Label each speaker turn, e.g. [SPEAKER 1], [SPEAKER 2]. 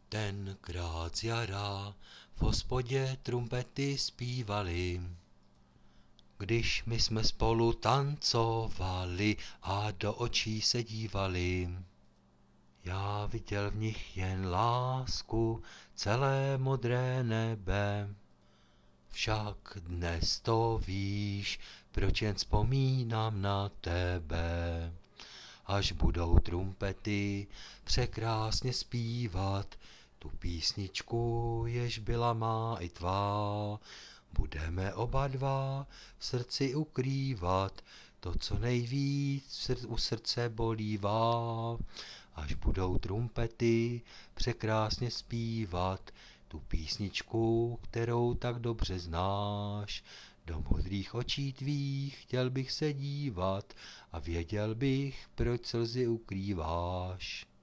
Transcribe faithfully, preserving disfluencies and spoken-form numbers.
[SPEAKER 1] Tenkrát z jara v hospodě trumpety zpívaly, když my jsme spolu tancovali a do očí se dívali. Já viděl v nich jen lásku, celé modré nebe. Však dnes to víš, proč jen vzpomínám na tebe. Až budou trumpety překrásně zpívat tu písničku, jež byla má i tvá, budeme oba dva v srdci ukrývat to, co nejvíc u srdce bolívá. Až budou trumpety překrásně zpívat tu písničku, kterou tak dobře znáš, do modrých očí tvých chtěl bych se dívat a věděl bych, proč slzy ukrýváš.